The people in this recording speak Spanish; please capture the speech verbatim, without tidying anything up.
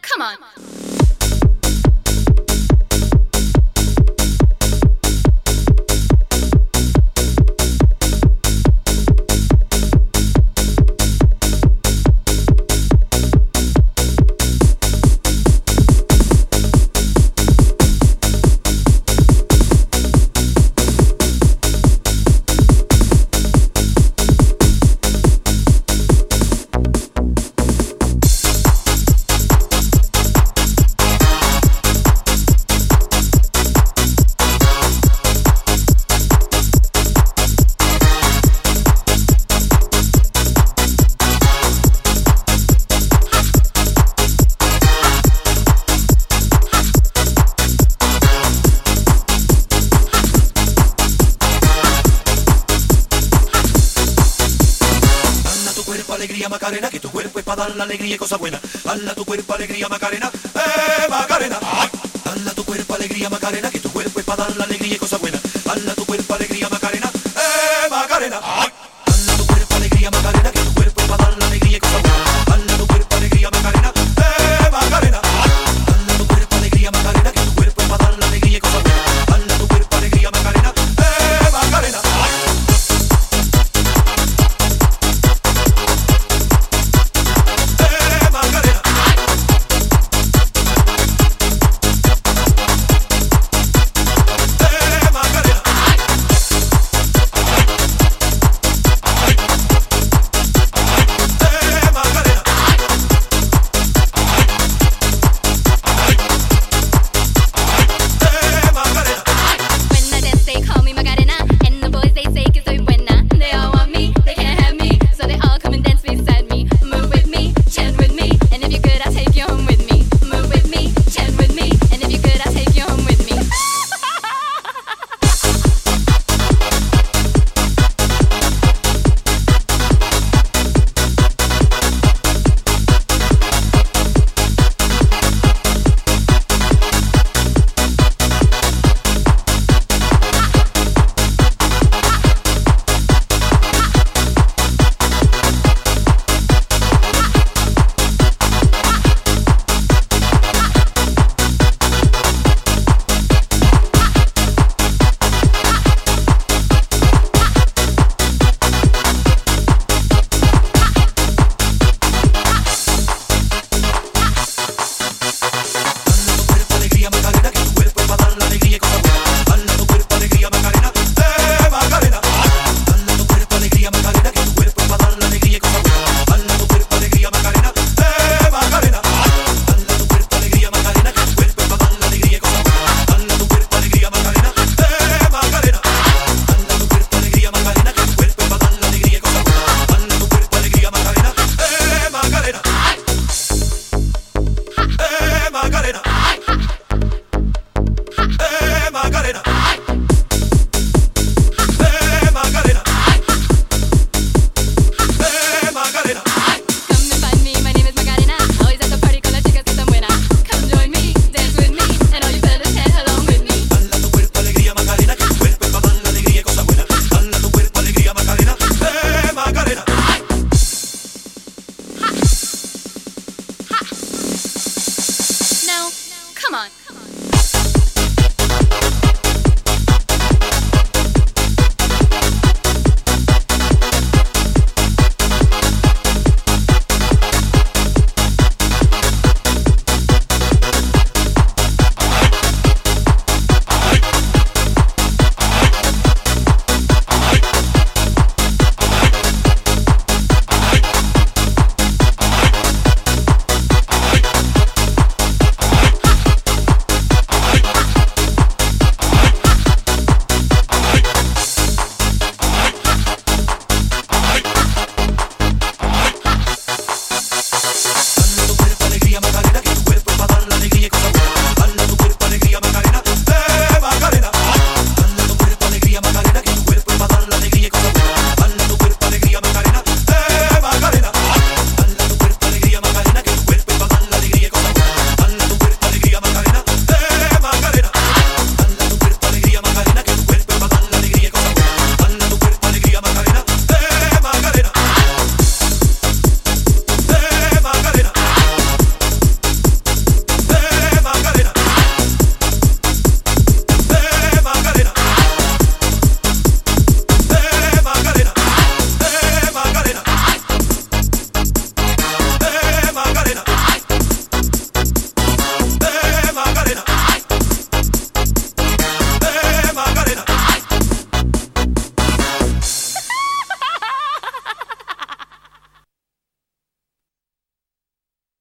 Come on. Alegría Macarena, que tu cuerpo es para dar la alegría y cosa buena. Hala tu cuerpo alegría Macarena, eh Macarena. Hala tu cuerpo alegría Macarena, que tu cuerpo es para dar la alegría y cosa buena. Hala tu cuerpo alegría Macarena, eh Macarena. Hala tu cuerpo alegría Macarena, que tu cuerpo es para dar la alegría y cosa buena. Hala tu cuerpo alegría Macarena, eh Macarena. Hala tu cuerpo alegría Macarena, que tu cuerpo es para dar la alegría y cosa buena. Hala tu cuerpo alegría Macarena, eh Macarena. Come on.